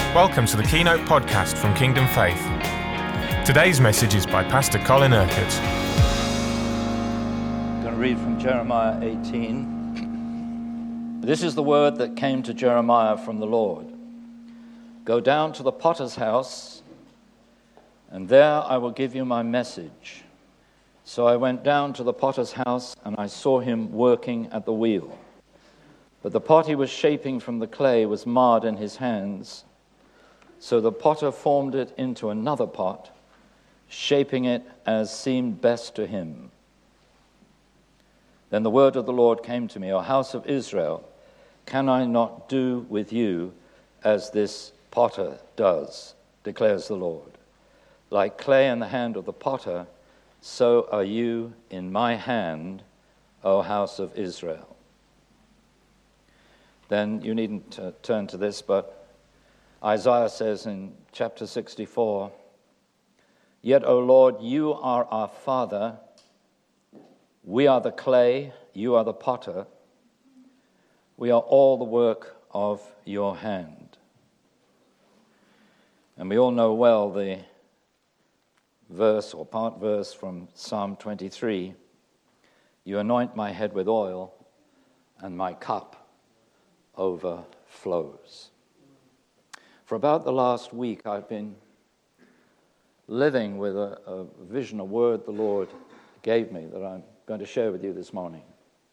Welcome to the Keynote podcast from Kingdom Faith. Today's message is by Pastor Colin Urquhart. I'm going to read from Jeremiah 18. This is the word that came to Jeremiah from the Lord. Go down to the potter's house, and there I will give you my message. So I went down to the potter's house, and I saw him working at the wheel. But the pot he was shaping from the clay was marred in his hands. So the potter formed it into another pot, shaping it as seemed best to him. Then the word of the Lord came to me, O house of Israel, can I not do with you as this potter does, declares the Lord. Like clay in the hand of the potter, so are you in my hand, O house of Israel. Then you needn't turn to this, but Isaiah says in chapter 64, Yet, O Lord, you are our Father, we are the clay, you are the potter, we are all the work of your hand. And we all know well the verse or part verse from Psalm 23, You anoint my head with oil, and my cup overflows. For about the last week, I've been living with a vision, a word the Lord gave me that I'm going to share with you this morning.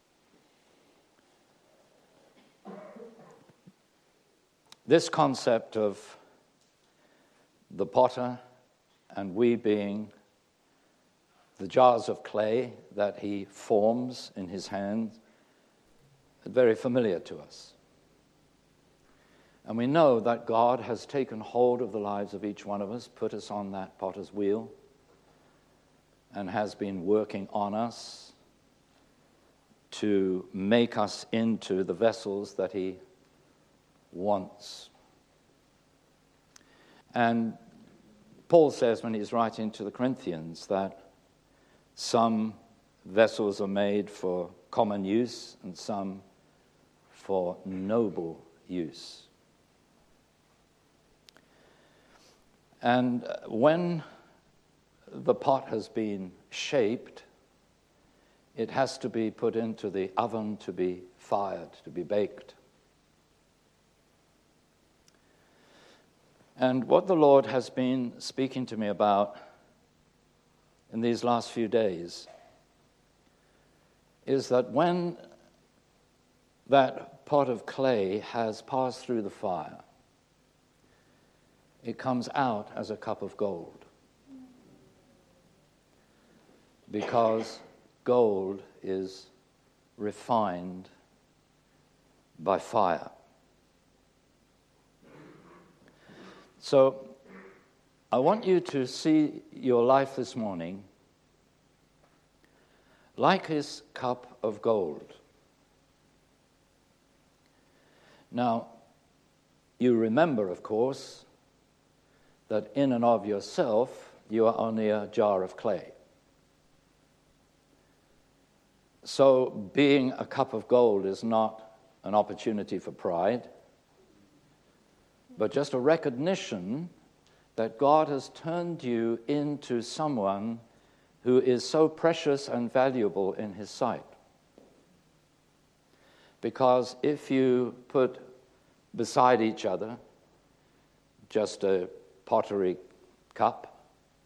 This concept of the potter and we being the jars of clay that he forms in his hand is very familiar to us. And we know that God has taken hold of the lives of each one of us, put us on that potter's wheel, and has been working on us to make us into the vessels that he wants. And Paul says when he's writing to the Corinthians that some vessels are made for common use and some for noble use. And when the pot has been shaped, it has to be put into the oven to be fired, to be baked. And what the Lord has been speaking to me about in these last few days is that when that pot of clay has passed through the fire, it comes out as a cup of gold. Because gold is refined by fire. So, I want you to see your life this morning like his cup of gold. Now, you remember, of course, that in and of yourself, you are only a jar of clay. So being a cup of gold is not an opportunity for pride, but just a recognition that God has turned you into someone who is so precious and valuable in his sight. Because if you put beside each other just a pottery cup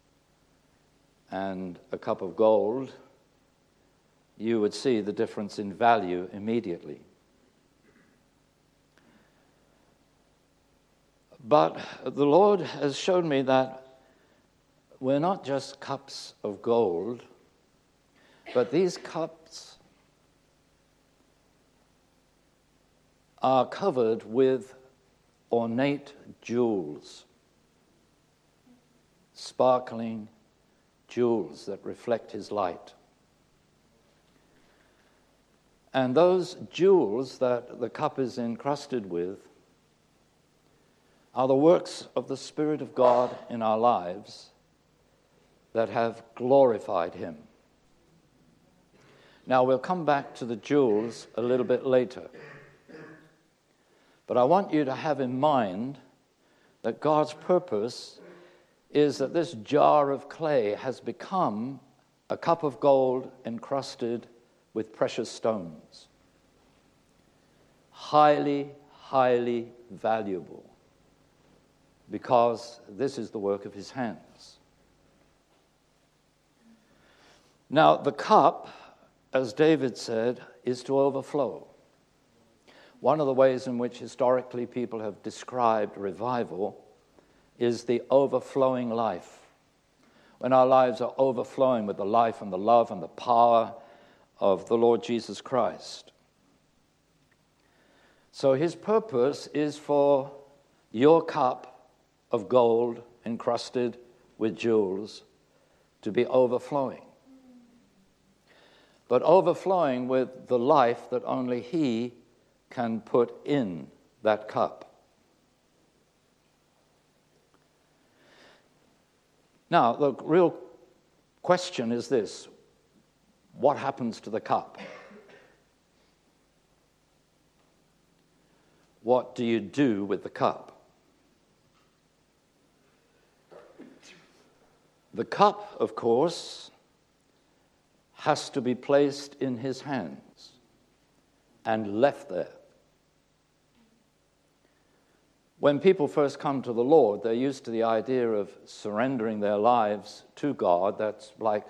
and a cup of gold, you would see the difference in value immediately. But the Lord has shown me that we're not just cups of gold, but these cups are covered with ornate jewels. Sparkling jewels that reflect his light. And those jewels that the cup is encrusted with are the works of the Spirit of God in our lives that have glorified him. Now, we'll come back to the jewels a little bit later. But I want you to have in mind that God's purpose is that this jar of clay has become a cup of gold encrusted with precious stones. Highly, highly valuable, because this is the work of his hands. Now, the cup, as David said, is to overflow. One of the ways in which historically people have described revival is the overflowing life. When our lives are overflowing with the life and the love and the power of the Lord Jesus Christ. So his purpose is for your cup of gold encrusted with jewels to be overflowing. But overflowing with the life that only he can put in that cup. Now, the real question is this: what happens to the cup? What do you do with the cup? The cup, of course, has to be placed in his hands and left there. When people first come to the Lord, they're used to the idea of surrendering their lives to God. That's like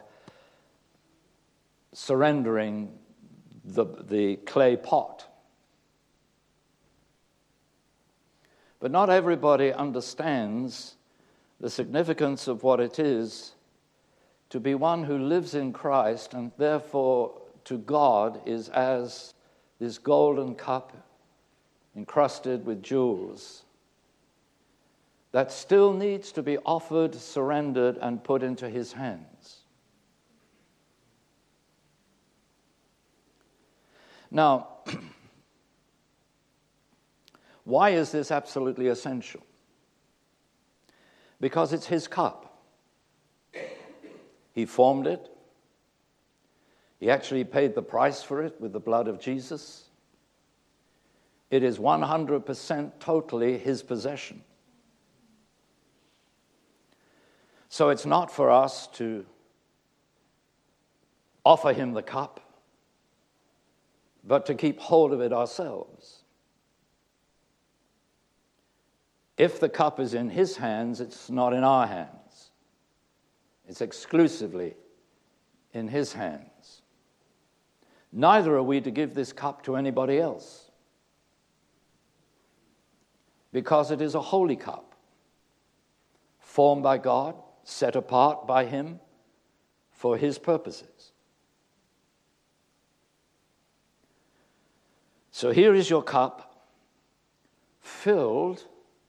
surrendering the clay pot. But not everybody understands the significance of what it is to be one who lives in Christ, and therefore to God is as this golden cup encrusted with jewels that still needs to be offered, surrendered, and put into his hands. Now, why is this absolutely essential? Because it's his cup. He formed it. He actually paid the price for it with the blood of Jesus. It is 100% totally his possession. So it's not for us to offer him the cup, but to keep hold of it ourselves. If the cup is in his hands, it's not in our hands. It's exclusively in his hands. Neither are we to give this cup to anybody else, because it is a holy cup, formed by God, set apart by him for his purposes. So here is your cup, filled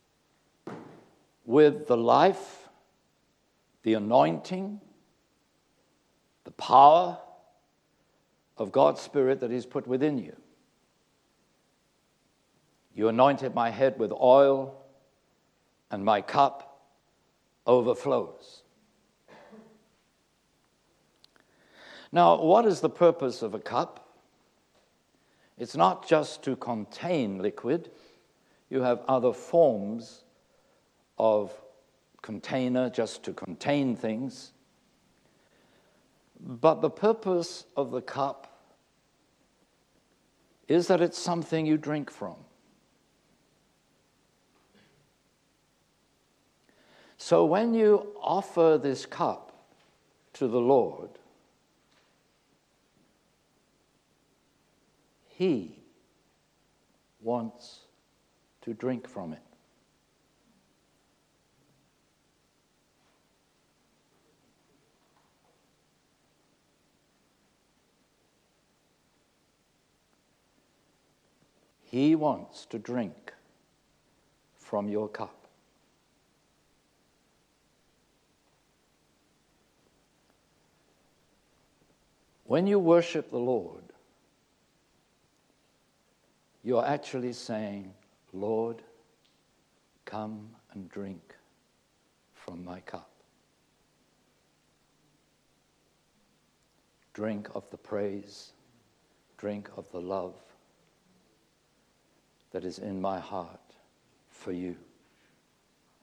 with the life, the anointing, the power of God's Spirit that He's put within you. You anointed my head with oil, and my cup overflows. Now, what is the purpose of a cup? It's not just to contain liquid. You have other forms of container just to contain things. But the purpose of the cup is that it's something you drink from. So when you offer this cup to the Lord, He wants to drink from it. He wants to drink from your cup. When you worship the Lord, you're actually saying, Lord, come and drink from my cup. Drink of the praise, drink of the love that is in my heart for you.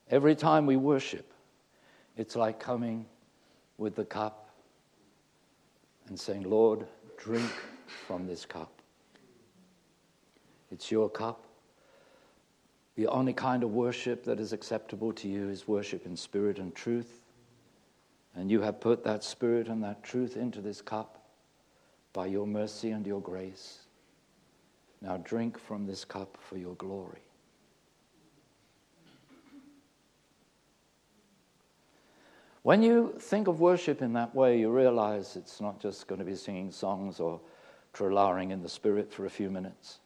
Every time we worship, it's like coming with the cup and saying, Lord, drink from this cup. It's your cup. The only kind of worship that is acceptable to you is worship in spirit and truth. And you have put that spirit and that truth into this cup by your mercy and your grace. Now drink from this cup for your glory. When you think of worship in that way, you realize it's not just going to be singing songs or trillering in the spirit for a few minutes.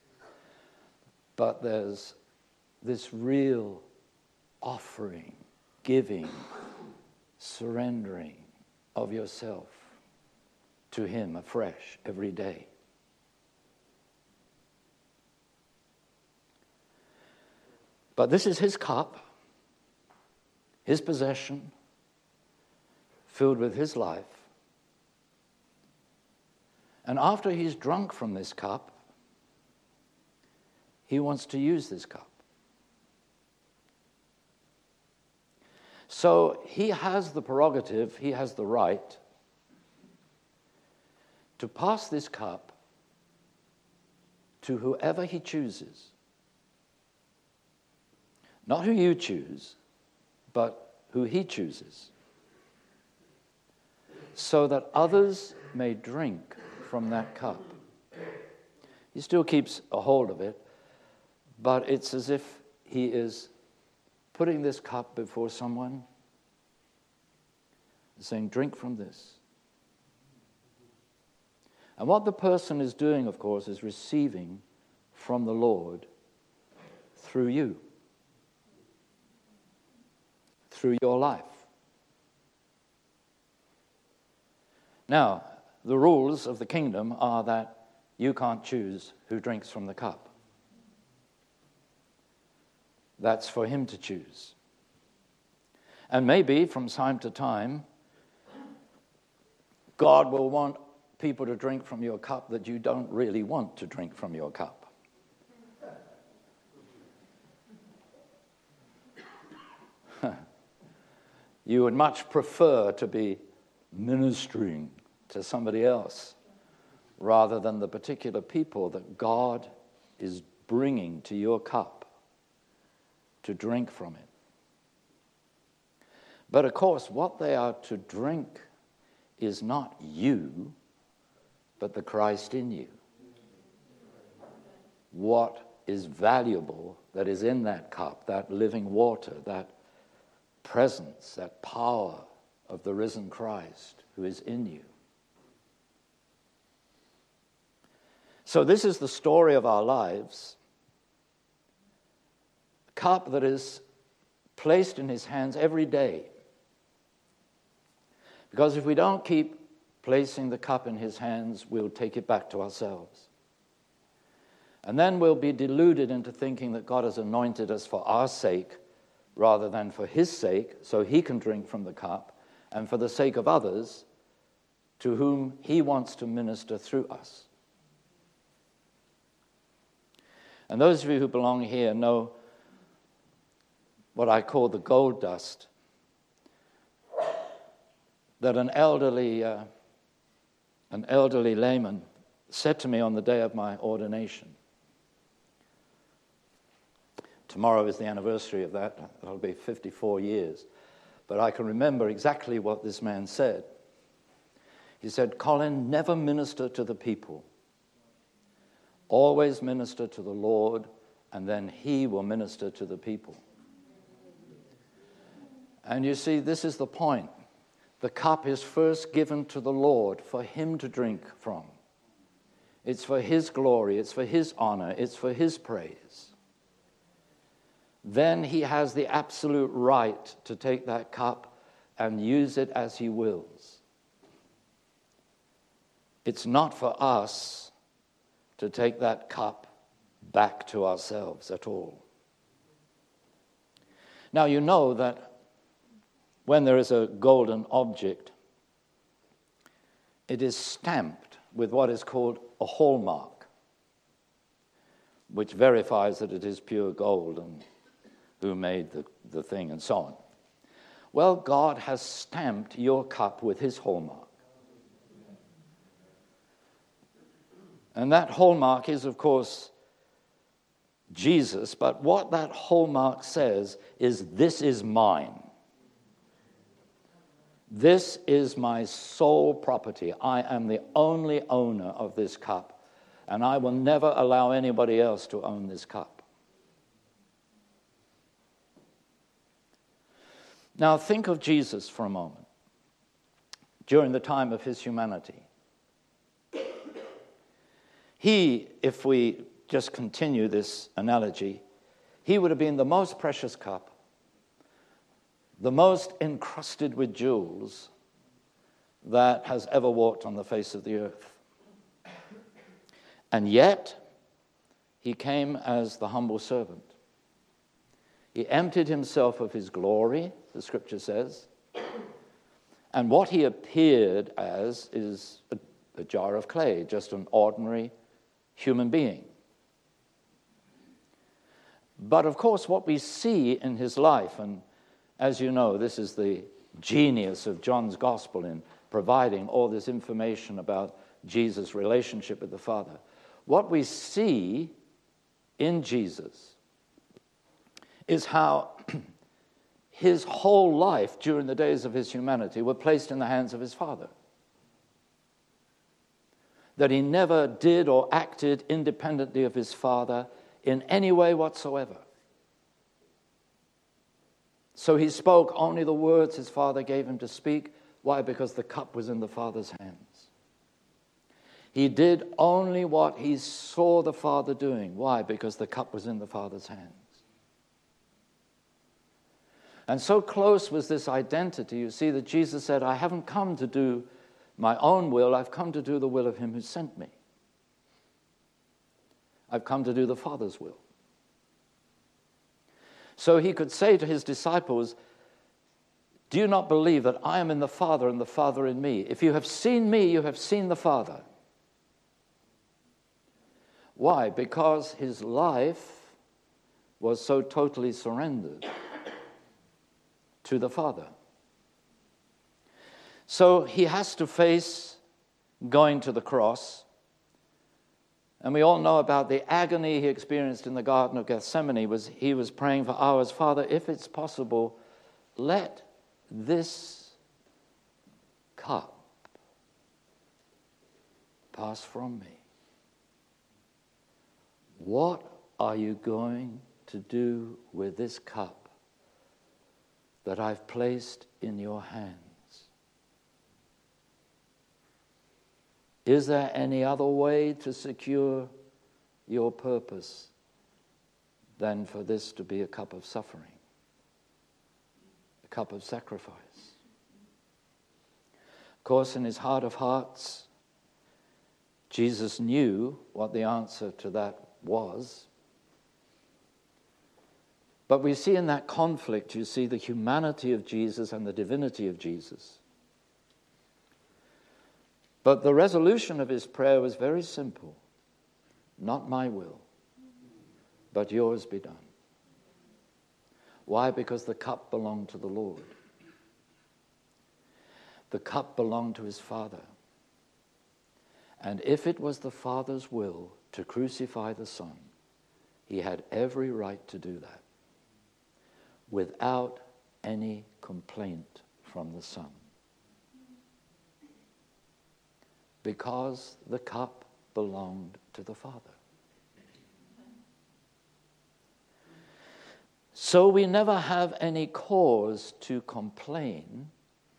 But there's this real offering, giving, surrendering of yourself to Him afresh every day. But this is His cup, His possession, filled with His life. And after He's drunk from this cup, He wants to use this cup. So He has the prerogative, He has the right to pass this cup to whoever He chooses. Not who you choose, but who He chooses. So that others may drink from that cup. He still keeps a hold of it, but it's as if He is putting this cup before someone and saying, drink from this. And what the person is doing, of course, is receiving from the Lord through you, through your life. Now, the rules of the kingdom are that you can't choose who drinks from the cup. That's for Him to choose. And maybe from time to time, God will want people to drink from your cup that you don't really want to drink from your cup. You would much prefer to be ministering to somebody else rather than the particular people that God is bringing to your cup to drink from it. But of course, what they are to drink is not you, but the Christ in you. What is valuable that is in that cup, that living water, that presence, that power of the risen Christ who is in you. So this is the story of our lives. A cup that is placed in His hands every day. Because if we don't keep placing the cup in His hands, we'll take it back to ourselves. And then we'll be deluded into thinking that God has anointed us for our sake rather than for His sake, so He can drink from the cup, and for the sake of others to whom He wants to minister through us. And those of you who belong here know what I call the gold dust that an elderly layman said to me on the day of my ordination. Tomorrow is the anniversary of that. That'll be 54 years. But I can remember exactly what this man said. He said, Colin, never minister to the people. Always minister to the Lord, and then He will minister to the people. And you see, this is the point. The cup is first given to the Lord for Him to drink from. It's for His glory, it's for His honor, it's for His praise. Then He has the absolute right to take that cup and use it as He wills. It's not for us to take that cup back to ourselves at all. Now you know that when there is a golden object, it is stamped with what is called a hallmark, which verifies that it is pure gold and who made the thing, and so on. Well, God has stamped your cup with his hallmark. And that hallmark is, of course, Jesus, but what that hallmark says is, this is mine. This is my sole property. I am the only owner of this cup, and I will never allow anybody else to own this cup. Now think of Jesus for a moment. During the time of his humanity, he, if we just continue this analogy, he would have been the most precious cup, the most encrusted with jewels that has ever walked on the face of the earth. And yet, he came as the humble servant. He emptied himself of his glory, the scripture says, and what he appeared as is a jar of clay, just an ordinary human being. But of course, what we see in his life, and as you know, this is the genius of John's gospel in providing all this information about Jesus' relationship with the Father. What we see in Jesus is how his whole life during the days of his humanity were placed in the hands of his Father. That he never did or acted independently of his Father in any way whatsoever. So he spoke only the words his Father gave him to speak. Why? Because the cup was in the Father's hands. He did only what he saw the Father doing. Why? Because the cup was in the Father's hands. And so close was this identity, you see, that Jesus said, I haven't come to do my own will, I've come to do the will of him who sent me. I've come to do the Father's will. So he could say to his disciples, do you not believe that I am in the Father and the Father in me? If you have seen me, you have seen the Father. Why? Because his life was so totally surrendered to the Father. So he has to face going to the cross. And we all know about the agony he experienced in the Garden of Gethsemane. He was praying for hours, Father, if it's possible, let this cup pass from me. What are you going to do with this cup that I've placed in your hands? Is there any other way to secure your purpose than for this to be a cup of suffering, a cup of sacrifice? Of course, in his heart of hearts, Jesus knew what the answer to that was. But we see in that conflict, you see the humanity of Jesus and the divinity of Jesus. But the resolution of his prayer was very simple. Not my will, but yours be done. Why? Because the cup belonged to the Lord. The cup belonged to his Father. And if it was the Father's will to crucify the Son, he had every right to do that without any complaint from the Son. Because the cup belonged to the Father. So we never have any cause to complain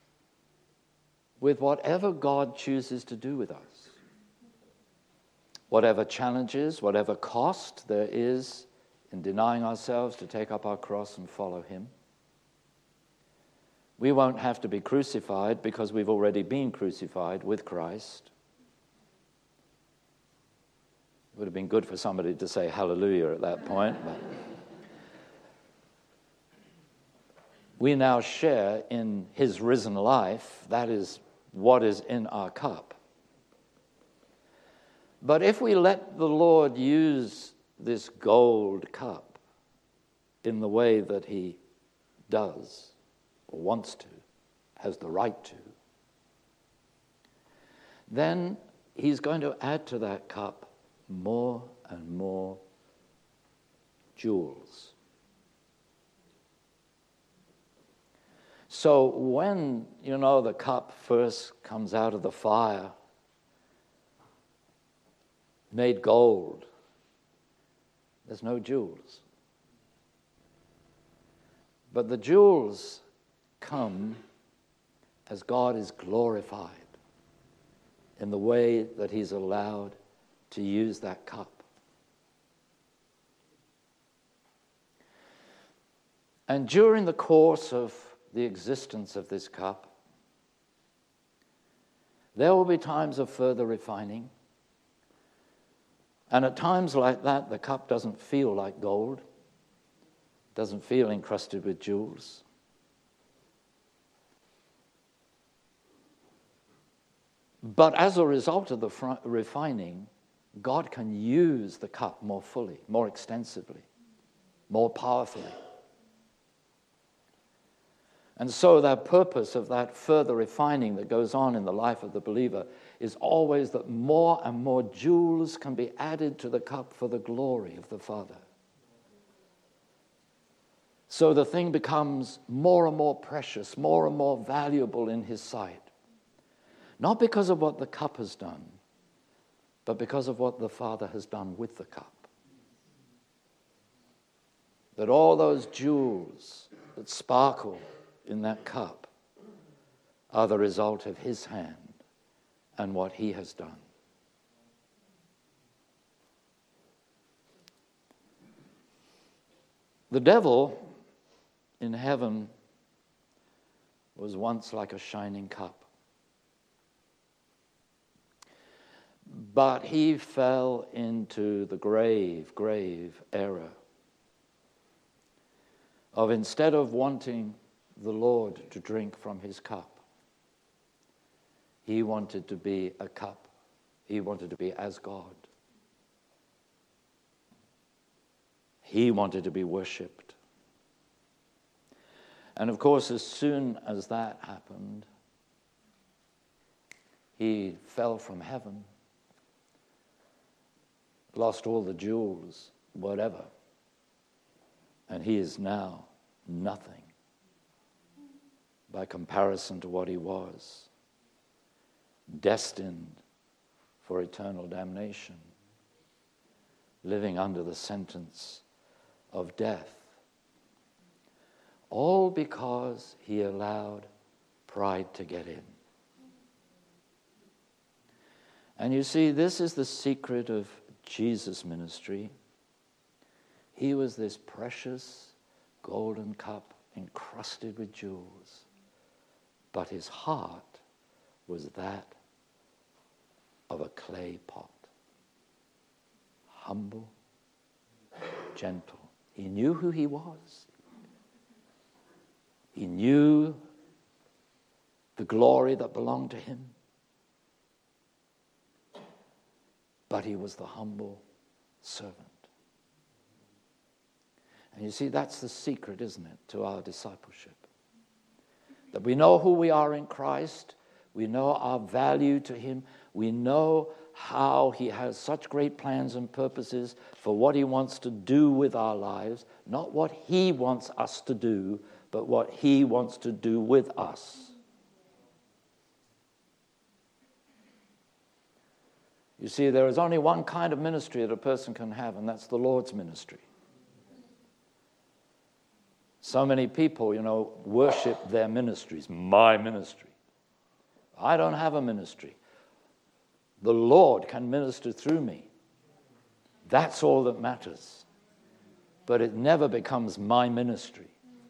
with whatever God chooses to do with us. Whatever challenges, whatever cost there is in denying ourselves to take up our cross and follow him. We won't have to be crucified because we've already been crucified with Christ. It would have been good for somebody to say hallelujah at that point. But we now share in his risen life. That is what is in our cup. But if we let the Lord use this gold cup in the way that he does or wants to, has the right to, then he's going to add to that cup more and more jewels. So when, the cup first comes out of the fire, made gold, there's no jewels. But the jewels come as God is glorified in the way that he's allowed to use that cup. And during the course of the existence of this cup, there will be times of further refining. And at times like that, the cup doesn't feel like gold, doesn't feel encrusted with jewels. But as a result of the refining, God can use the cup more fully, more extensively, more powerfully. And so the purpose of that further refining that goes on in the life of the believer is always that more and more jewels can be added to the cup for the glory of the Father. So the thing becomes more and more precious, more and more valuable in his sight. Not because of what the cup has done, but because of what the Father has done with the cup. That all those jewels that sparkle in that cup are the result of his hand and what he has done. The devil in heaven was once like a shining cup. But he fell into the grave error of, instead of wanting the Lord to drink from his cup, he wanted to be a cup. He wanted to be as God. He wanted to be worshipped. And of course, as soon as that happened, he fell from heaven, lost all the jewels, whatever, and he is now nothing by comparison to what he was, destined for eternal damnation, living under the sentence of death, all because he allowed pride to get in. And you see, this is the secret of Jesus' ministry. He was this precious golden cup encrusted with jewels, but his heart was that of a clay pot. Humble, gentle. He knew who he was. He knew the glory that belonged to him. But he was the humble servant. And you see, that's the secret, isn't it, to our discipleship? That we know who we are in Christ. We know our value to him. We know how he has such great plans and purposes for what he wants to do with our lives. Not what he wants us to do, but what he wants to do with us. You see, there is only one kind of ministry that a person can have, and that's the Lord's ministry. So many people, worship their ministries. My ministry. I don't have a ministry. The Lord can minister through me. That's all that matters. But it never becomes my ministry.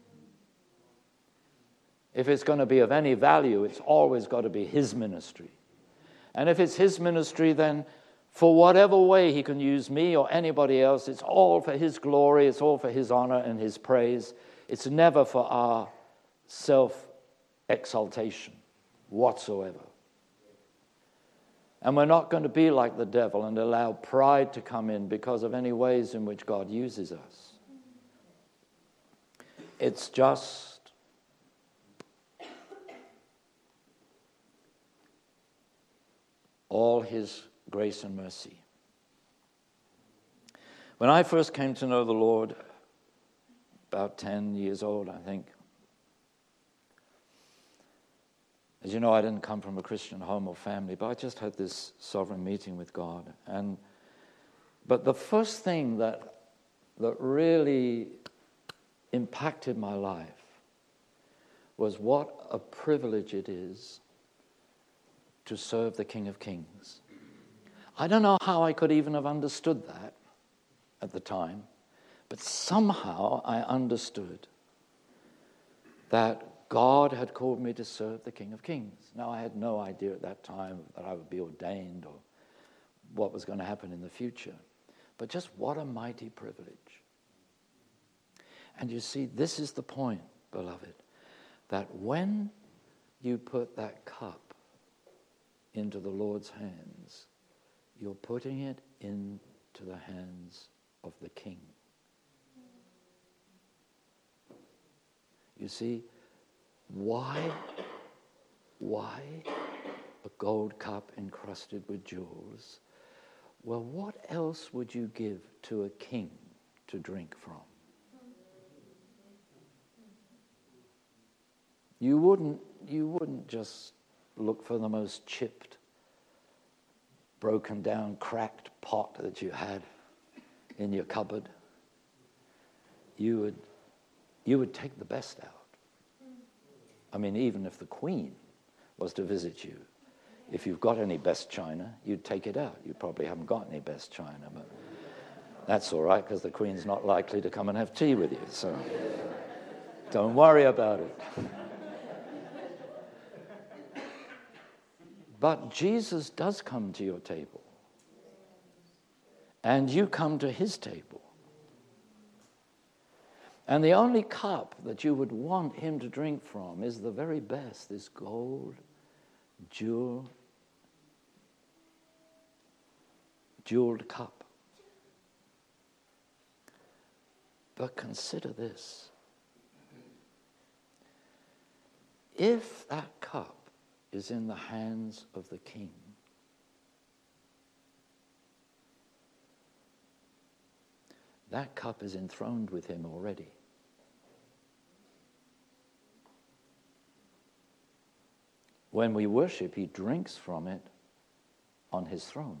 If it's going to be of any value, it's always got to be his ministry. And if it's his ministry, then for whatever way he can use me or anybody else, it's all for his glory, it's all for his honor and his praise. It's never for our self-exaltation whatsoever. And we're not going to be like the devil and allow pride to come in because of any ways in which God uses us. It's just all his grace and mercy. When I first came to know the Lord, about 10 years old, I think, as you know, I didn't come from a Christian home or family, but I just had this sovereign meeting with God. But the first thing that really impacted my life was what a privilege it is to serve the King of Kings. I don't know how I could even have understood that at the time, but somehow I understood that God had called me to serve the King of Kings. Now, I had no idea at that time that I would be ordained or what was going to happen in the future. But just what a mighty privilege. And you see, this is the point, beloved, that when you put that cup into the Lord's hands, you're putting it into the hands of the King. You see, why a gold cup encrusted with jewels? Well, what else would you give to a king to drink from? You wouldn't just look for the most chipped, broken down, cracked pot that you had in your cupboard. You would take the best out. I mean, even if the Queen was to visit you, if you've got any best china, you'd take it out. You probably haven't got any best china, but that's all right, because the Queen's not likely to come and have tea with you, so don't worry about it. But Jesus does come to your table, and you come to his table. And the only cup that you would want him to drink from is the very best, this gold, jeweled cup. But consider this. If that cup is in the hands of the King, that cup is enthroned with him already. When we worship, he drinks from it on his throne.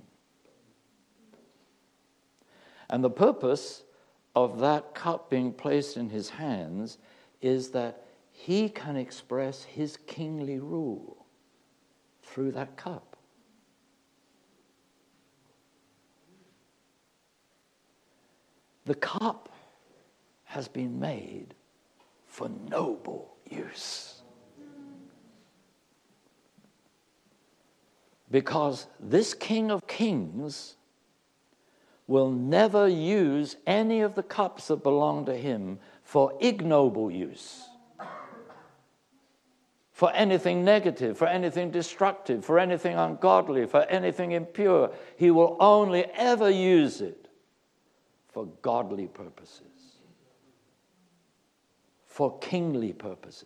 And the purpose of that cup being placed in his hands is that he can express his kingly rule through that cup. The cup has been made for noble use. Because this King of Kings will never use any of the cups that belong to him for ignoble use, for anything negative, for anything destructive, for anything ungodly, for anything impure. He will only ever use it for godly purposes, for kingly purposes.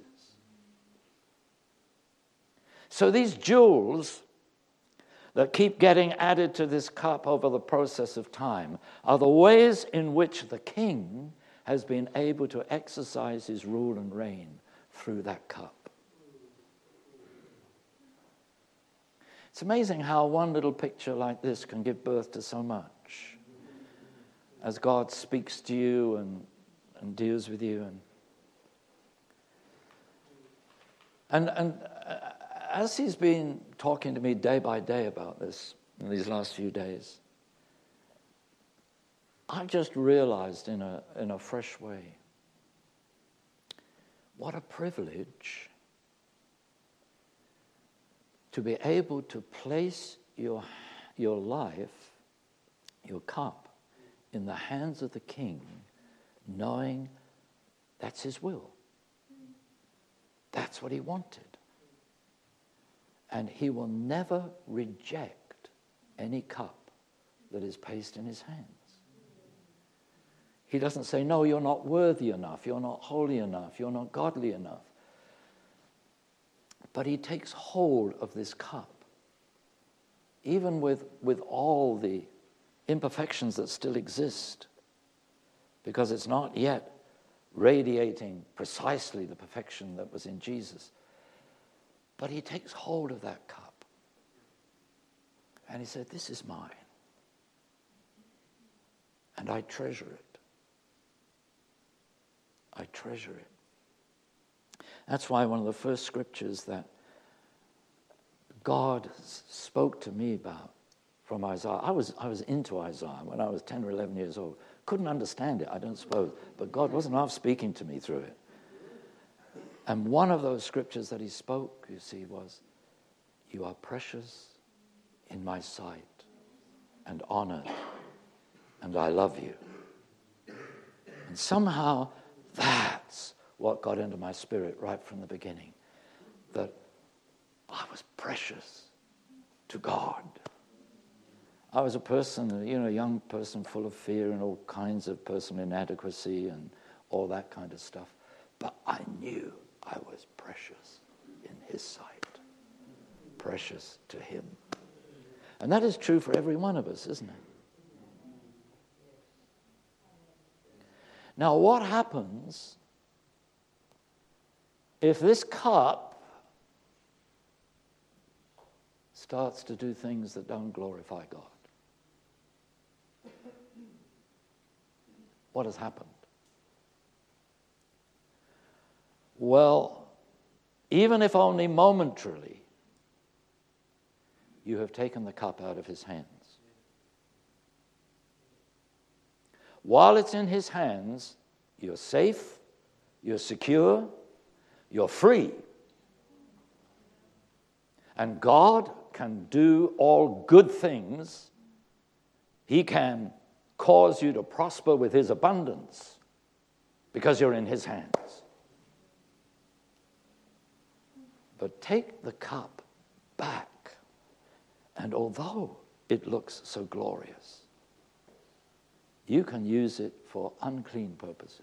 So these jewels that keep getting added to this cup over the process of time are the ways in which the King has been able to exercise his rule and reign through that cup. It's amazing how one little picture like this can give birth to so much as God speaks to you and deals with you. And as he's been talking to me day by day about this in these last few days, I just realized in a fresh way what a privilege to be able to place your life, your cup, in the hands of the King, knowing that's his will. That's what he wanted. And he will never reject any cup that is placed in his hands. He doesn't say, no, you're not worthy enough, you're not holy enough, you're not godly enough. But he takes hold of this cup, even with all the imperfections that still exist, because it's not yet radiating precisely the perfection that was in Jesus. But he takes hold of that cup. And he said, this is mine. And I treasure it. I treasure it. That's why one of the first scriptures that God spoke to me about from Isaiah, I was into Isaiah when I was 10 or 11 years old. Couldn't understand it, I don't suppose, but God wasn't half speaking to me through it. And one of those scriptures that he spoke, you see, was, you are precious in my sight and honored, and I love you. And somehow that's what got into my spirit right from the beginning, that I was precious to God. I was a person, a young person full of fear and all kinds of personal inadequacy and all that kind of stuff. But I knew I was precious in his sight, precious to him. And that is true for every one of us, isn't it? Now, what happens if this cup starts to do things that don't glorify God? What has happened? Well, even if only momentarily, you have taken the cup out of his hands. While it's in his hands, you're safe, you're secure, you're free. And God can do all good things. He can cause you to prosper with his abundance because you're in his hands. But take the cup back, and although it looks so glorious, you can use it for unclean purposes.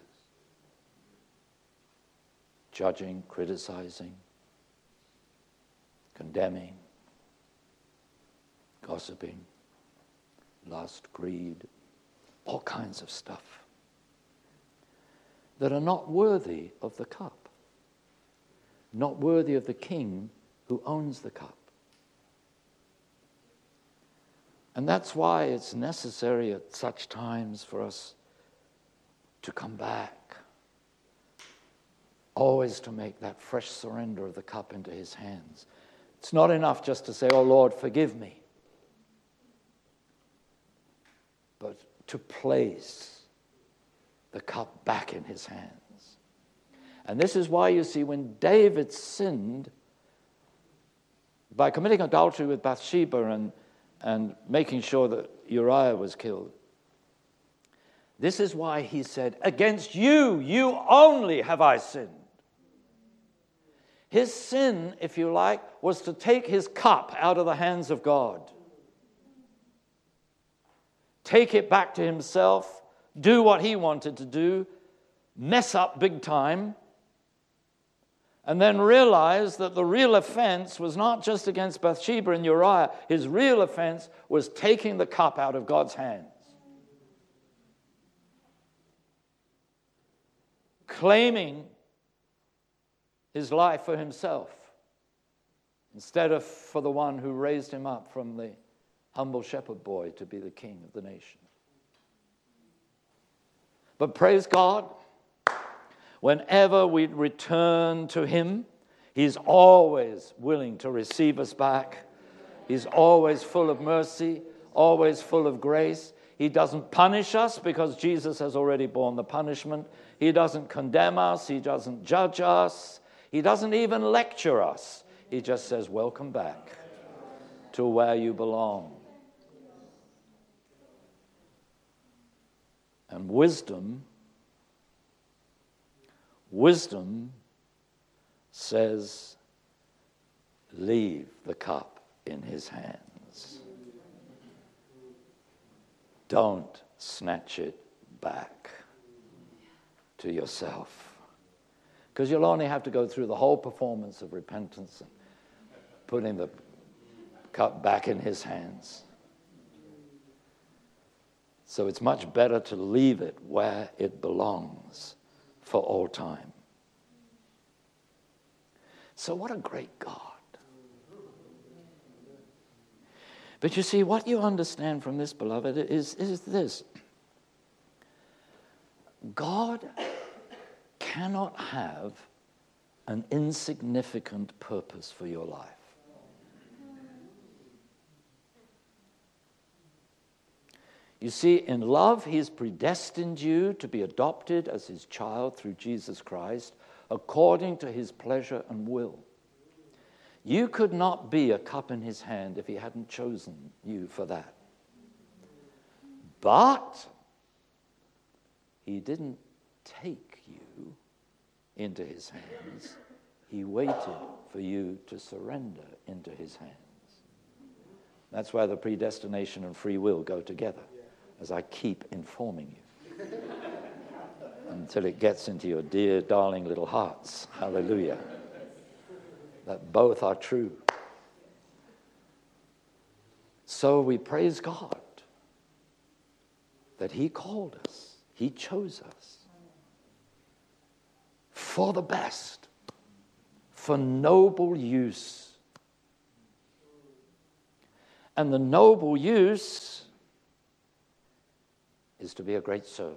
Judging, criticizing, condemning, gossiping, lust, greed, all kinds of stuff that are not worthy of the cup, not worthy of the king who owns the cup. And that's why it's necessary at such times for us to come back, always to make that fresh surrender of the cup into his hands. It's not enough just to say, oh Lord, forgive me, but to place the cup back in his hands. And this is why you see when David sinned by committing adultery with Bathsheba and making sure that Uriah was killed, this is why he said, against you, you only have I sinned. His sin, if you like, was to take his cup out of the hands of God. Take it back to himself, do what he wanted to do, mess up big time, and then realize that the real offense was not just against Bathsheba and Uriah. His real offense was taking the cup out of God's hands. Claiming his life for himself instead of for the one who raised him up from the humble shepherd boy to be the king of the nation. But praise God, whenever we return to him, he's always willing to receive us back. He's always full of mercy, always full of grace. He doesn't punish us because Jesus has already borne the punishment. He doesn't condemn us. He doesn't judge us. He doesn't even lecture us. He just says, welcome back to where you belong. And wisdom says, leave the cup in his hands. Don't snatch it back. to yourself. Because you'll only have to go through the whole performance of repentance and putting the cup back in his hands. So it's much better to leave it where it belongs for all time. So what a great God. But you see, what you understand from this, beloved, is this. God cannot have an insignificant purpose for your life. You see, in love, he's predestined you to be adopted as his child through Jesus Christ, according to his pleasure and will. You could not be a cup in his hand if he hadn't chosen you for that. But he didn't take you into his hands. He waited for you to surrender into his hands. That's why the predestination and free will go together, as I keep informing you, until it gets into your dear, darling little hearts. Hallelujah. That both are true. So we praise God that he called us, he chose us for the best, for noble use. And the noble use is to be a great servant,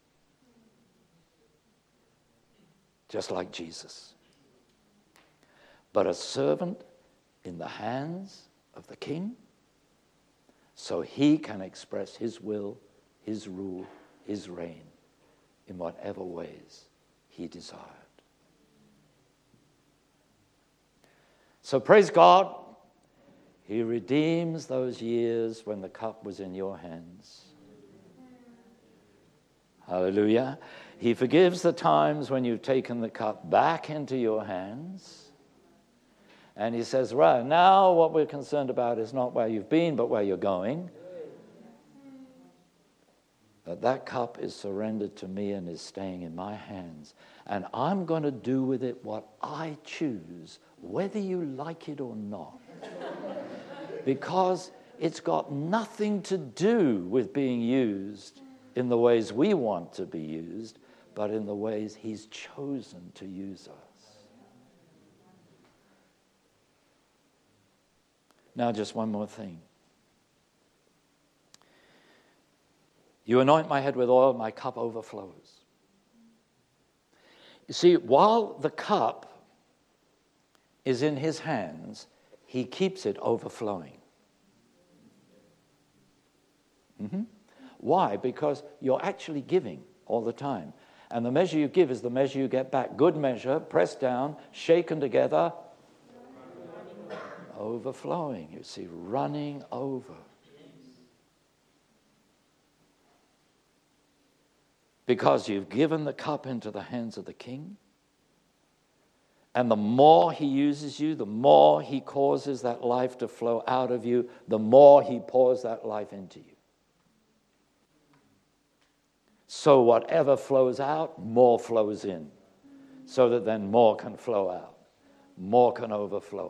just like Jesus. But a servant in the hands of the king, so he can express his will, his rule, his reign in whatever ways he desired. So praise God, he redeems those years when the cup was in your hands. Hallelujah. He forgives the times when you've taken the cup back into your hands. And he says, right, now what we're concerned about is not where you've been, but where you're going. That cup is surrendered to me and is staying in my hands. And I'm going to do with it what I choose, whether you like it or not. Because it's got nothing to do with being used in the ways we want to be used, but in the ways he's chosen to use us. Now, just one more thing. You anoint my head with oil, my cup overflows. You see, while the cup is in his hands, he keeps it overflowing. Why? Because you're actually giving all the time. And the measure you give is the measure you get back. Good measure, pressed down, shaken together, overflowing, you see, running over. Because you've given the cup into the hands of the king. And the more he uses you, the more he causes that life to flow out of you, the more he pours that life into you. So whatever flows out, more flows in. So that then more can flow out. More can overflow.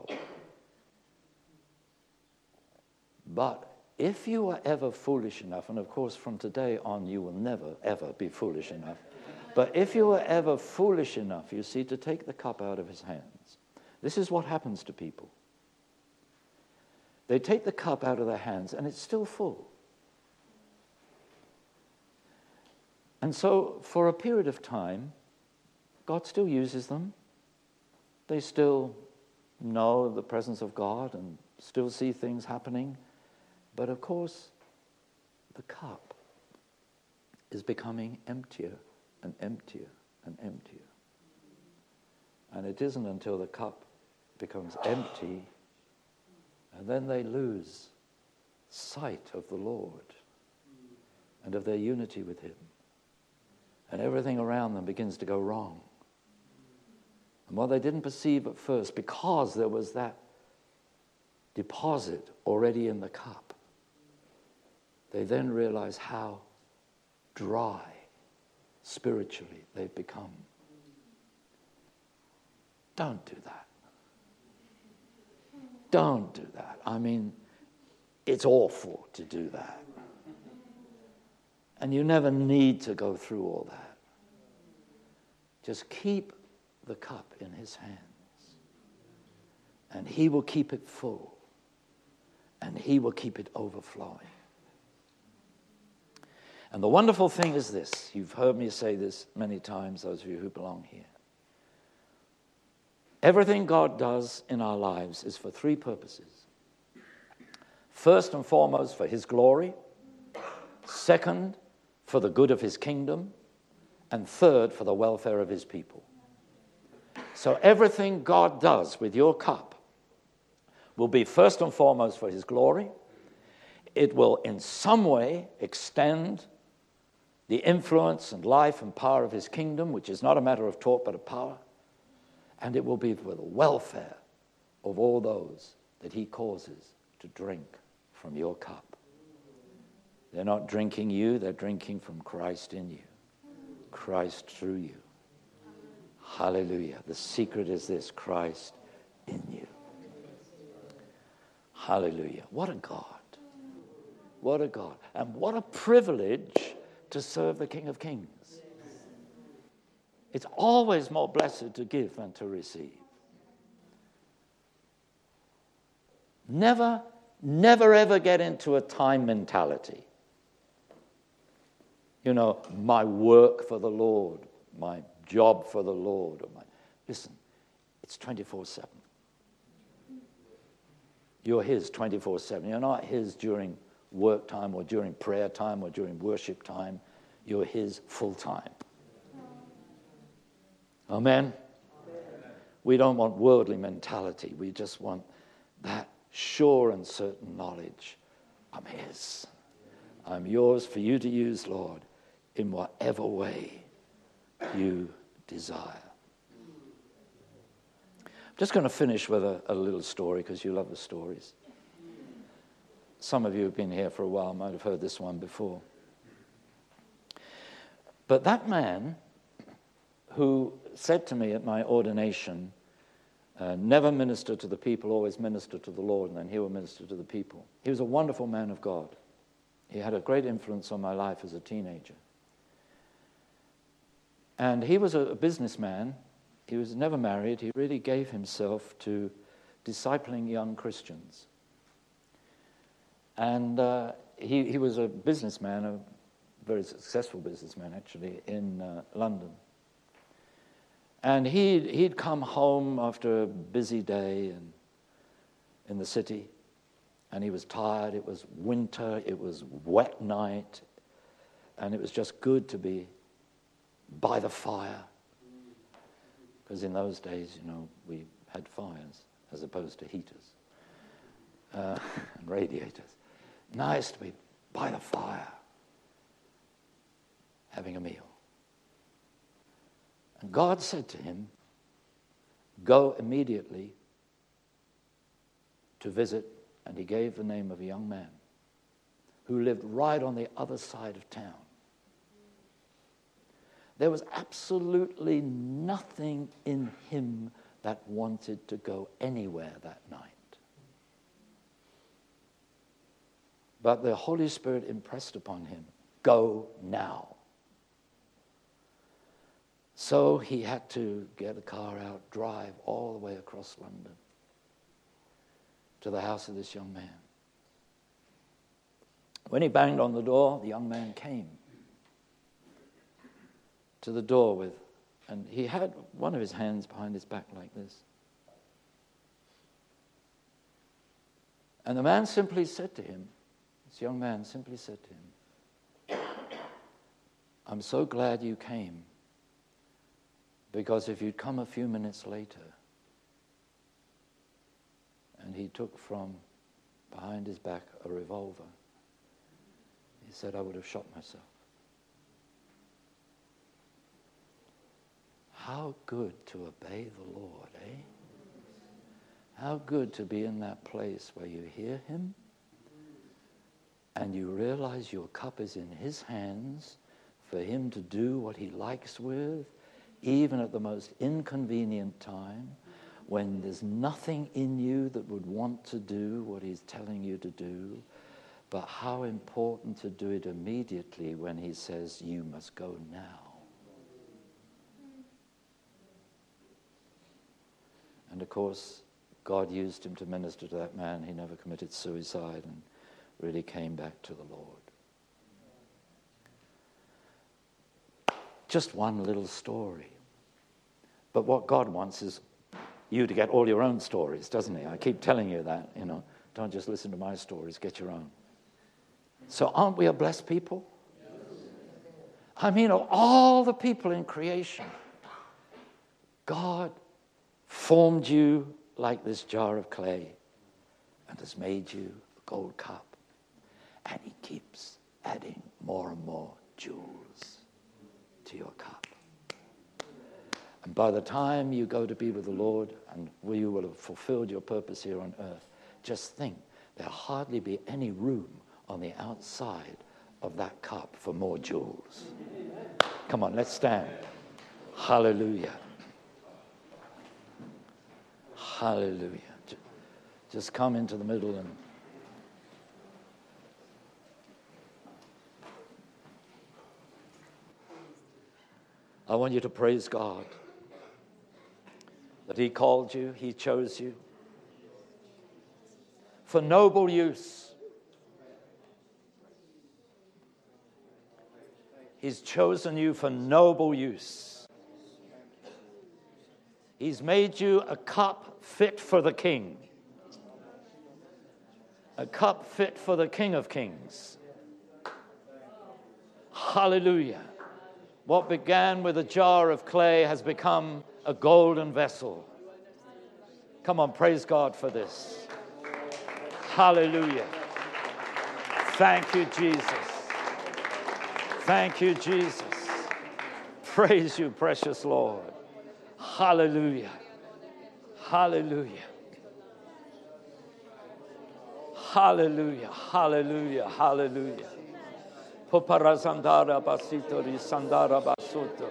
But if you are ever foolish enough, and of course from today on you will never, ever be foolish enough, but if you are ever foolish enough, you see, to take the cup out of his hands, this is what happens to people. They take the cup out of their hands and it's still full. And so for a period of time, God still uses them. They still know the presence of God and still see things happening. But of course, the cup is becoming emptier and emptier and emptier. And it isn't until the cup becomes empty and then they lose sight of the Lord and of their unity with him. And everything around them begins to go wrong. And what they didn't perceive at first, because there was that deposit already in the cup, they then realize how dry spiritually they've become. Don't do that. Don't do that. I mean, it's awful to do that. And you never need to go through all that. Just keep the cup in his hands. And he will keep it full. And he will keep it overflowing. And the wonderful thing is this. You've heard me say this many times, those of you who belong here. Everything God does in our lives is for three purposes. First and foremost, for his glory. Second, for the good of his kingdom. And third, for the welfare of his people. So everything God does with your cup will be first and foremost for his glory. It will in some way extend the influence and life and power of his kingdom, which is not a matter of talk but of power. And it will be for the welfare of all those that he causes to drink from your cup. They're not drinking you, they're drinking from Christ in you. Christ through you. Hallelujah. The secret is this: Christ in you. Hallelujah. What a God. What a God. And what a privilege to serve the King of Kings. It's always more blessed to give than to receive. Never ever get into a time mentality. You know, my work for the Lord, my job for the Lord. Listen, it's 24/7. You're his 24/7. You're not his during work time or during prayer time or during worship time. You're his full time. Amen? We don't want worldly mentality. We just want that sure and certain knowledge. I'm his. I'm yours for you to use, Lord, in whatever way you desire. I'm just going to finish with a little story because you love the stories. Some of you have been here for a while, might have heard this one before. But that man who said to me at my ordination, never minister to the people, always minister to the Lord, and then he will minister to the people. He was a wonderful man of God. He had a great influence on my life as a teenager. And he was a businessman. He was never married. He really gave himself to discipling young Christians. And he was a businessman, a very successful businessman actually, in London. And he'd come home after a busy day in the city, and he was tired. It was winter, it was wet night, and it was just good to be by the fire. Because in those days, you know, we had fires as opposed to heaters and radiators. Nice to be by the fire, having a meal. And God said to him, go immediately to visit, and he gave the name of a young man who lived right on the other side of town. There was absolutely nothing in him that wanted to go anywhere that night. But the Holy Spirit impressed upon him, go now. So he had to get a car out, drive all the way across London to the house of this young man. When he banged on the door, the young man came to the door and he had one of his hands behind his back like this. And the man simply said to him, this young man simply said to him, I'm so glad you came, because if you'd come a few minutes later, and he took from behind his back a revolver, he said, I would have shot myself. How good to obey the Lord, eh? How good to be in that place where you hear him and you realize your cup is in his hands for him to do what he likes with, even at the most inconvenient time, when there's nothing in you that would want to do what he's telling you to do, but how important to do it immediately when he says, you must go now. And of course, God used him to minister to that man. He never committed suicide and really came back to the Lord. Just one little story. But what God wants is you to get all your own stories, doesn't he? I keep telling you that, Don't just listen to my stories, get your own. So aren't we a blessed people? I mean, of all the people in creation, God formed you like this jar of clay and has made you a gold cup. And he keeps adding more and more jewels to your cup. And by the time you go to be with the Lord and you will have fulfilled your purpose here on earth, just think, there'll hardly be any room on the outside of that cup for more jewels. Come on, let's stand. Hallelujah. Hallelujah. Just come into the middle and I want you to praise God that he called you, he chose you for noble use. He's chosen you for noble use. He's made you a cup fit for the King. A cup fit for the King of Kings. Hallelujah. What began with a jar of clay has become a golden vessel. Come on, praise God for this. Hallelujah. Thank you, Jesus. Thank you, Jesus. Praise you, precious Lord. Hallelujah. Hallelujah. Hallelujah. Hallelujah. Hallelujah. Poparazandara basitori sandara basuta.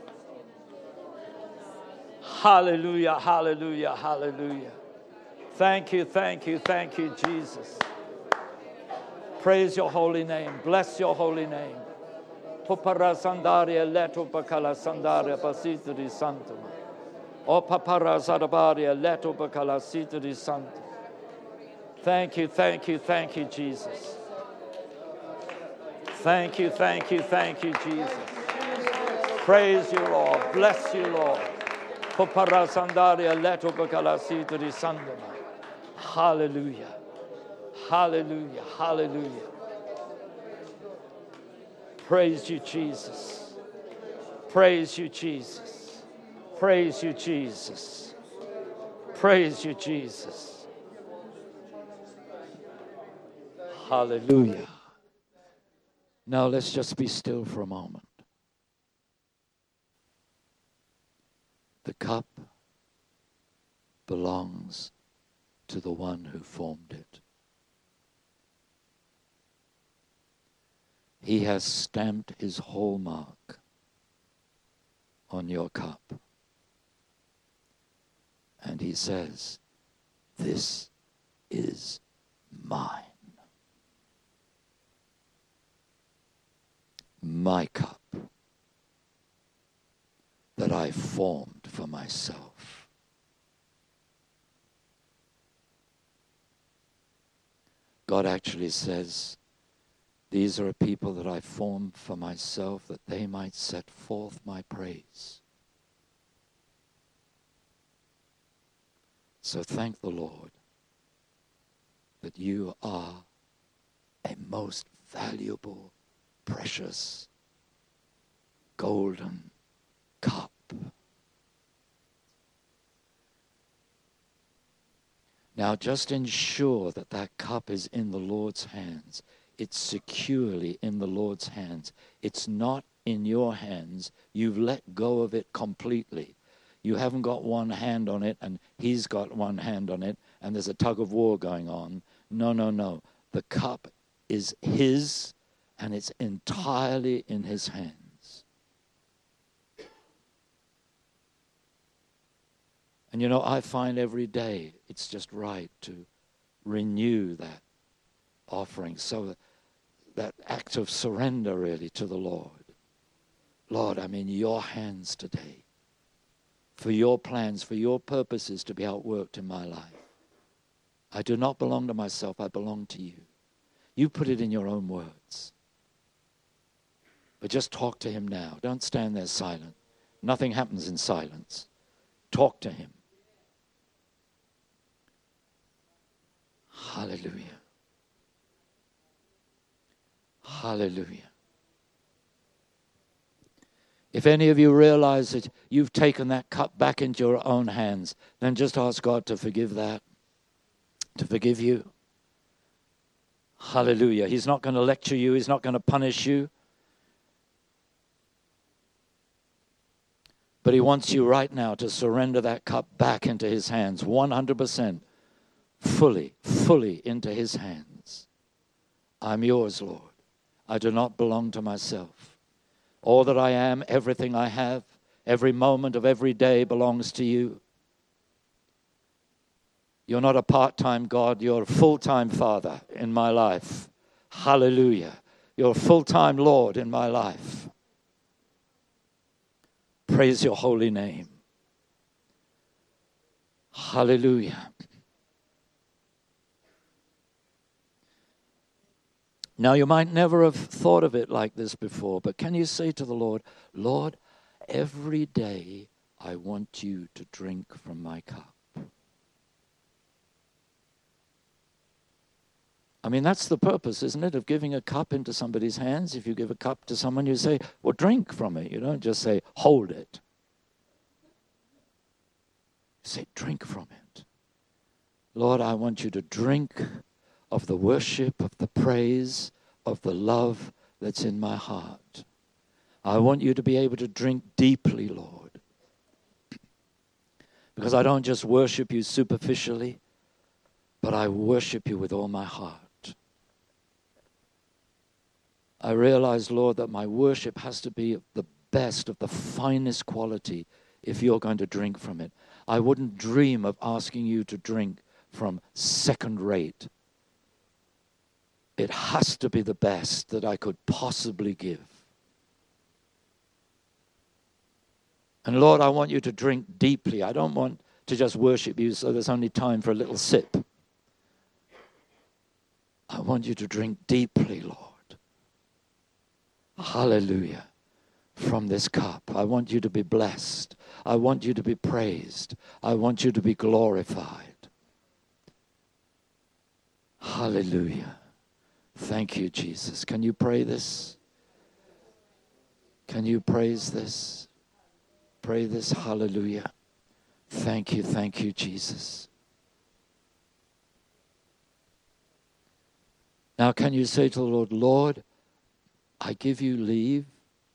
Hallelujah. Hallelujah. Hallelujah. Thank you, thank you, thank you, Jesus. Praise your holy name. Bless your holy name. Popara sandaria leto bakala sandaria basita di santum. O papara zarabaria leto bakala sita di santum. Thank you, thank you, thank you, Jesus. Thank you, thank you, thank you, Jesus. Praise you, Lord. Bless you, Lord. Popara sandaria leto bakala sita di santum. Hallelujah. Hallelujah. Hallelujah. Praise you, Jesus. Praise you, Jesus. Praise you, Jesus. Praise you, Jesus. Hallelujah. Now let's just be still for a moment. The cup belongs to the one who formed it. He has stamped his hallmark on your cup. And he says, this is mine. My cup that I formed for myself. God actually says, these are a people that I formed for myself, that they might set forth my praise. So thank the Lord that you are a most valuable, precious, golden cup. Now just ensure that that cup is in the Lord's hands. It's securely in the Lord's hands. It's not in your hands. You've let go of it completely. You haven't got one hand on it and he's got one hand on it and there's a tug of war going on. No, no, no. The cup is his and it's entirely in his hands. And I find every day it's just right to renew that offering. So that act of surrender really to the Lord. Lord, I'm in your hands today for your plans, for your purposes to be outworked in my life. I do not belong to myself. I belong to you. You put it in your own words. But just talk to him now. Don't stand there silent. Nothing happens in silence. Talk to him. Hallelujah. Hallelujah. If any of you realize that you've taken that cup back into your own hands, then just ask God to forgive that, to forgive you. Hallelujah. He's not going to lecture you. He's not going to punish you. But he wants you right now to surrender that cup back into his hands, 100%, fully into his hands. I'm yours, Lord. I do not belong to myself. All that I am, everything I have, every moment of every day belongs to you. You're not a part-time God. You're a full-time Father in my life. Hallelujah. You're a full-time Lord in my life. Praise your holy name. Hallelujah. Now, you might never have thought of it like this before, but can you say to the Lord, Lord, every day I want you to drink from my cup. I mean, that's the purpose, isn't it, of giving a cup into somebody's hands? If you give a cup to someone, you say, well, drink from it. You don't just say, hold it. You say, drink from it. Lord, I want you to drink of the worship, of the praise, of the love that's in my heart. I want you to be able to drink deeply, Lord. Because I don't just worship you superficially, but I worship you with all my heart. I realize, Lord, that my worship has to be the best, of the finest quality, if you're going to drink from it. I wouldn't dream of asking you to drink from second rate. It has to be the best that I could possibly give. And Lord, I want you to drink deeply. I don't want to just worship you so there's only time for a little sip. I want you to drink deeply, Lord. Hallelujah. From this cup. I want you to be blessed. I want you to be praised. I want you to be glorified. Hallelujah. Thank you, Jesus. Can you pray this? Can you praise this? Pray this. Hallelujah. Thank you, Jesus. Now, can you say to the Lord, Lord, I give you leave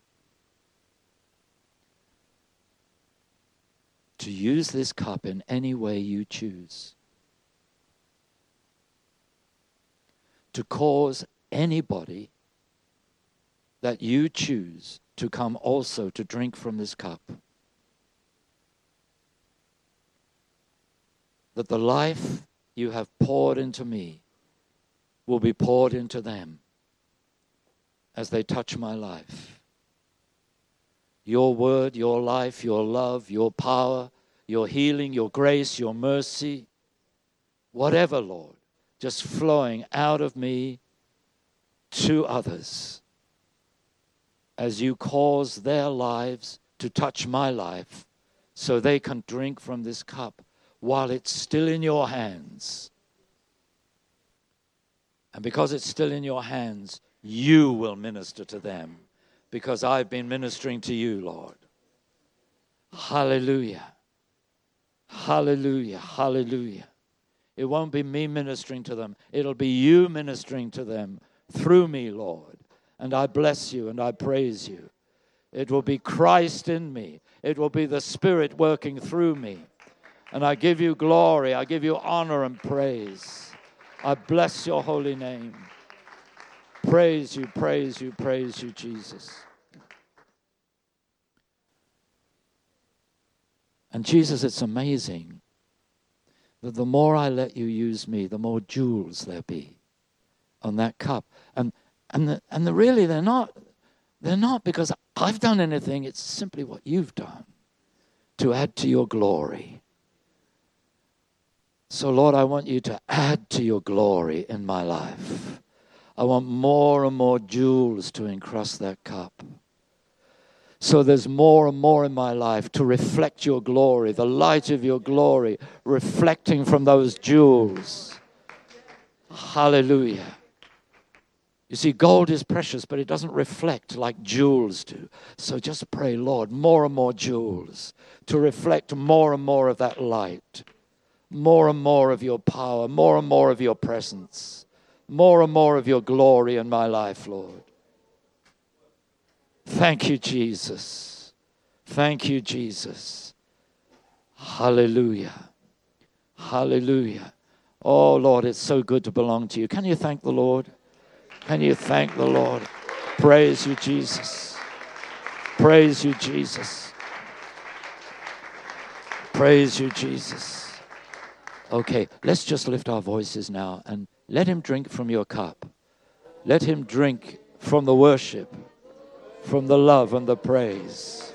to use this cup in any way you choose. To cause anybody that you choose to come also to drink from this cup. That the life you have poured into me will be poured into them as they touch my life. Your word, your life, your love, your power, your healing, your grace, your mercy, whatever, Lord, just flowing out of me to others as you cause their lives to touch my life so they can drink from this cup while it's still in your hands. And because it's still in your hands, you will minister to them because I've been ministering to you, Lord. Hallelujah. Hallelujah. Hallelujah. It won't be me ministering to them. It'll be you ministering to them through me, Lord. And I bless you and I praise you. It will be Christ in me. It will be the Spirit working through me. And I give you glory. I give you honor and praise. I bless your holy name. Praise you, praise you, praise you, Jesus. And Jesus, it's amazing that the more I let you use me, the more jewels there be on that cup. And really they're not because I've done anything. It's simply what you've done to add to your glory. So Lord, I want you to add to your glory in my life. I want more and more jewels to encrust that cup. So there's more and more in my life to reflect your glory, the light of your glory, reflecting from those jewels. Hallelujah. You see, gold is precious, but it doesn't reflect like jewels do. So just pray, Lord, more and more jewels to reflect more and more of that light, more and more of your power, more and more of your presence, more and more of your glory in my life, Lord. Thank you, Jesus. Thank you, Jesus. Hallelujah. Hallelujah. Oh, Lord, it's so good to belong to you. Can you thank the Lord? Can you thank the Lord? Praise you, Jesus. Praise you, Jesus. Praise you, Jesus. Okay, let's just lift our voices now and let him drink from your cup. Let him drink from the worship, from the love and the praise.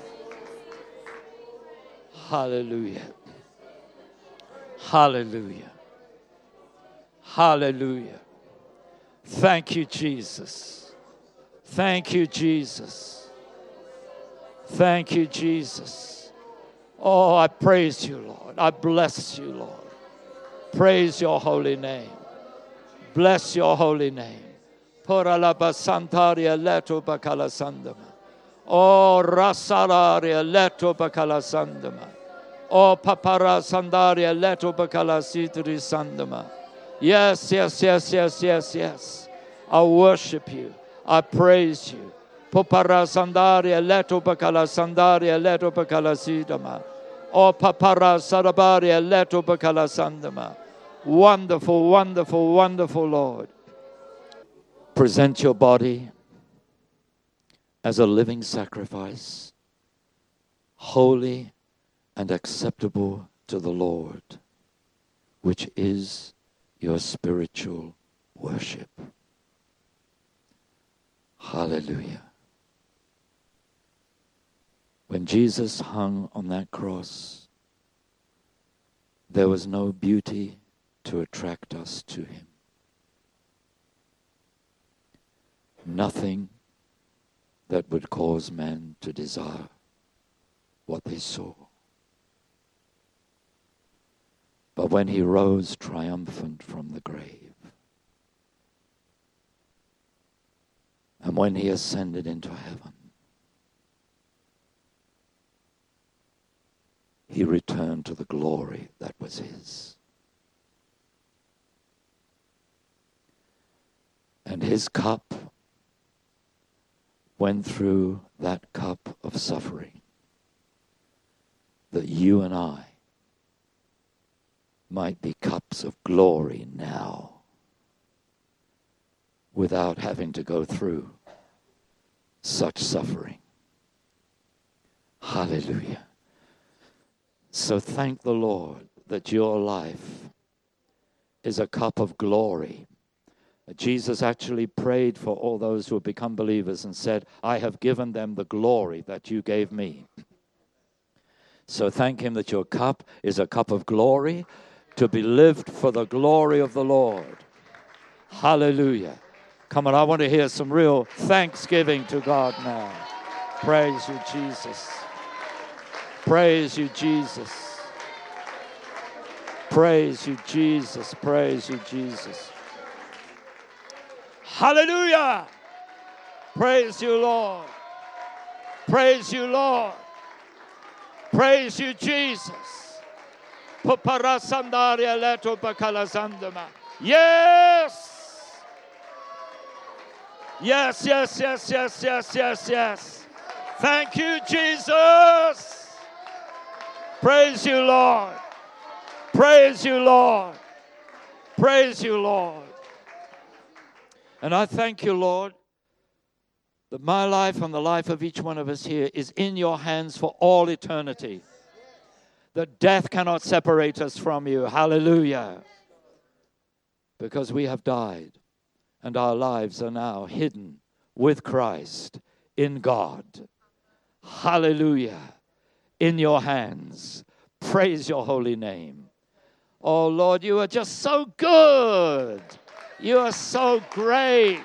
Hallelujah. Hallelujah. Hallelujah. Thank you, Jesus. Thank you, Jesus. Thank you, Jesus. Oh, I praise you, Lord. I bless you, Lord. Praise your holy name. Bless your holy name. Poralabasantaria leto bakala sandama. Oh, rasararia leto bakala sandama. Oh, papara sandaria leto bakala sitri sandama. Yes, yes, yes, yes, yes, yes. I worship you. I praise you. Popara sandaria leto bakala sandaria leto bakala sidama. Oh, papara sarabaria leto bakala sandama. Wonderful, wonderful, wonderful Lord. Present your body as a living sacrifice, holy and acceptable to the Lord, which is your spiritual worship. Hallelujah. When Jesus hung on that cross, there was no beauty to attract us to him. Nothing that would cause men to desire what they saw. But when he rose triumphant from the grave, and when he ascended into heaven, he returned to the glory that was his. And his cup went through that cup of suffering that you and I might be cups of glory now without having to go through such suffering. Hallelujah. So thank the Lord that your life is a cup of glory. Jesus actually prayed for all those who have become believers and said, I have given them the glory that you gave me. So thank him that your cup is a cup of glory to be lived for the glory of the Lord. Hallelujah. Come on, I want to hear some real thanksgiving to God now. Praise you, Jesus. Praise you, Jesus. Praise you, Jesus. Praise you, Jesus. Hallelujah. Praise you, Lord. Praise you, Lord. Praise you, Jesus. Yes. Yes, yes, yes, yes, yes, yes, yes. Thank you, Jesus. Praise you, Lord. Praise you, Lord. Praise you, Lord. And I thank you, Lord, that my life and the life of each one of us here is in your hands for all eternity. that death cannot separate us from you. Hallelujah. Because we have died, and our lives are now hidden with Christ in God. Hallelujah. In your hands. Praise your holy name. Oh, Lord, you are just so good. You are so great.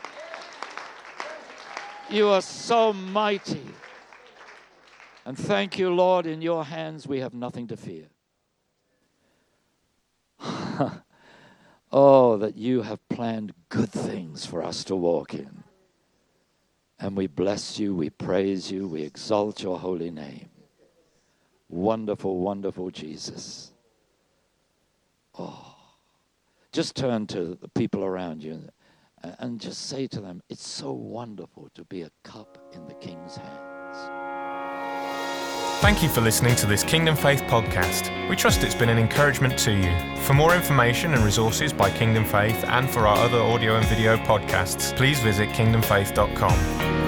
You are so mighty. And thank you, Lord, in your hands we have nothing to fear. Oh, that you have planned good things for us to walk in. And we bless you, we praise you, we exalt your holy name. Wonderful, wonderful Jesus. Oh, just turn to the people around you and just say to them, it's so wonderful to be a cup in the King's hands. Thank you for listening to this Kingdom Faith podcast. We trust it's been an encouragement to you. For more information and resources by Kingdom Faith and for our other audio and video podcasts, please visit kingdomfaith.com.